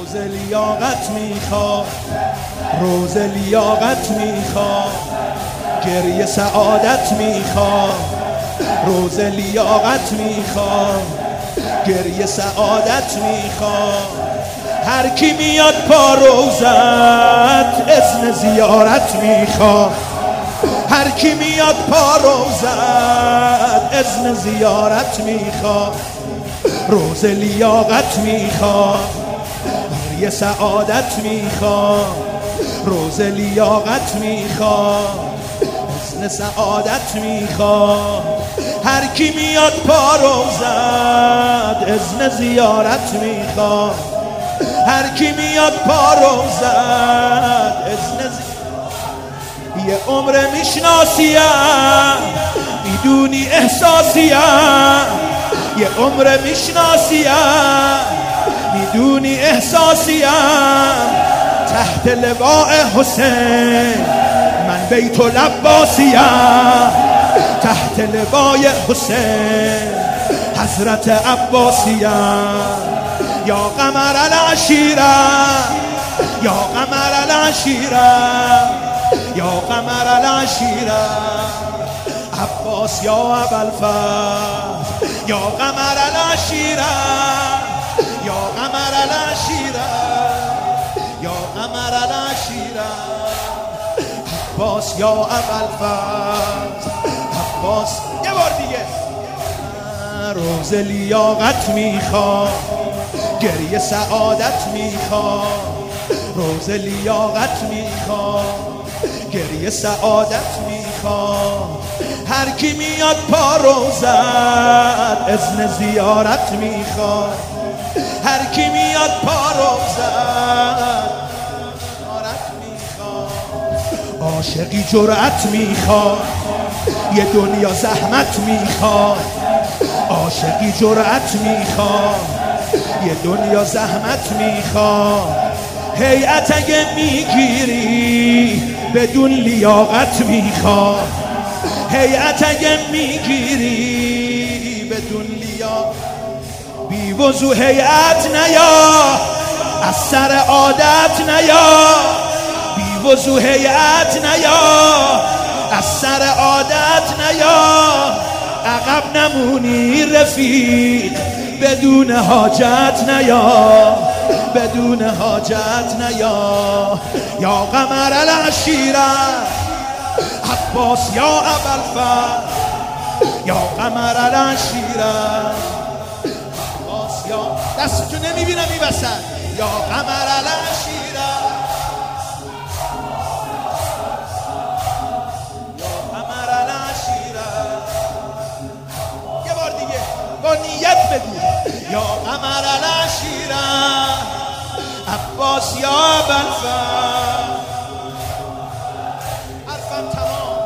روز لیاقت میخواد، روز لیاقت میخواد، گریه سعادت میخواد، روز لیاقت میخواد، گریه سعادت میخواد. هر کی میاد پا روزت اذن زیارت میخواد، هر کی میاد پا روزت اذن زیارت میخواد. روز لیاقت میخواد، گریه سعادت میخواد، روز لیاقت میخواد، اذن سعادت میخواد. هر کی میاد پا روزت اذن زیارت میخواد، هر کی میاد پا روزت اذن زیارت. یه عمر میشناسیم میدونی احساسیم، یه عمر میشناسیم میدونی احساسیم. تحت لواء حسین من بیت العباسیم، تحت لواء حسین حضرت عباسیم. یا قمر العشیره، یا قمر العشیره، یا قمر العشیره. عباس یا ابوالفضل، یا قمر العشیره، یا قمر العشیره، یا قمر العشیره. عباس یا ابوالفضل، عباس. یه بار دیگه. روز لیاقت میخواد، گریه سعادت میخواد، روز لیاقت میخواد، گریه سعادت میخواد. هر کی میاد پا روزت اذن زیارت میخواد، هر کی میاد پا روزت زیارت میخواد. عاشقی جرأت میخواد، یه دنیا زحمت میخواد. عاشقی جرأت میخواد، یه دنیا زحمت میخواد. هیئت اگه میگیری بدون لیاقت میخواد، هیئت اگه میگیری بدون لیاقت. بی وضو هیئت نیا، از سر عادت نیا. بی وضو هیئت نیا، از سر عادت نیا. عقب نمونی رفیق بدون حاجت نیا، بدون حاجت نیا. یا قمر العشیره، عباس یا ابوالفضل، یا قمر العشیره. عباس یا دستتو نمیبینم این وسط. یا قمر العشیره، یا قمر العشیره. یه بار دیگه با نیت بگو. یا قمر العشیره، عباس یا ابوالفضل. حرفم تمام.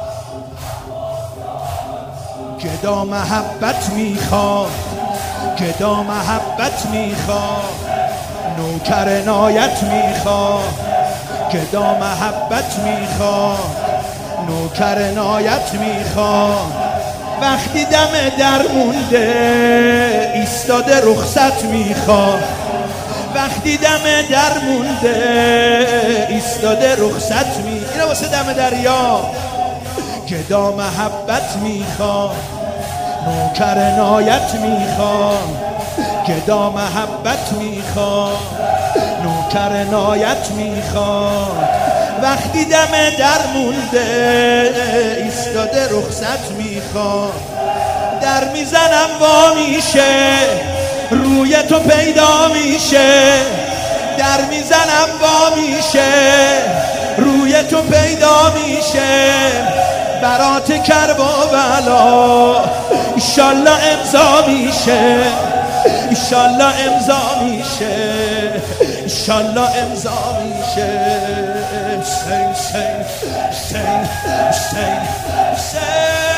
گدا محبت میخواد، گدا محبت میخواد، نوکر عنایت میخواد. گدا محبت میخواد، نوکر عنایت میخواد. وقتی دم در مونده ایستاده رخصت میخواد، وقتی دم در مونده ایستاده رخصت میخواد. اینه واسه دم دریا. گدا محبت میخواد، نوکر عنایت میخواد. گدا محبت میخواد، نوکر عنایت میخواد. وقتی دم در مونده ایستاده رخصت میخواد. در میزنم وا میشه روی تو پیدا میشه، در میزنم وا میشه روی تو پیدا میشه. برات کربلا ایشالله امضا میشه، ایشالله امضا میشه، ایشالله امضا میشه. حسین حسین حسین حسین حسین.